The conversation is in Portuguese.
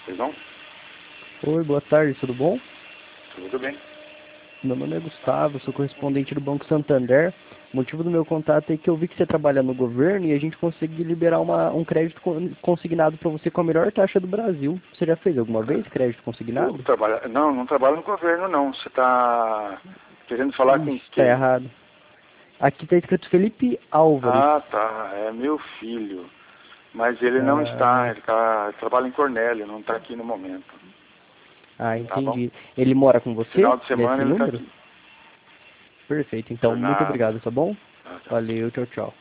Pois não? Oi, boa tarde, tudo bom? Tudo bem. Meu nome é Gustavo, sou correspondente do Banco Santander. O motivo do meu contato é que eu vi que você trabalha no governo e a gente conseguiu liberar um crédito consignado para você com a melhor taxa do Brasil. Você já fez alguma vez crédito Eu consignado? trabalho... Não, não trabalho no governo, não. Você está querendo falar com Ixi, tá quem? errado. Aqui está escrito Felipe Álvares. Ah, tá. É meu filho. Mas ele não está. Ah, Ele trabalha em Cornélio, não está aqui no momento. Tá bom? entendi. Ele mora com você, Final de semana nesse ele está número? aqui. Perfeito, então Por muito nada. obrigado, tá bom? Tá, tchau. Valeu, tchau, tchau.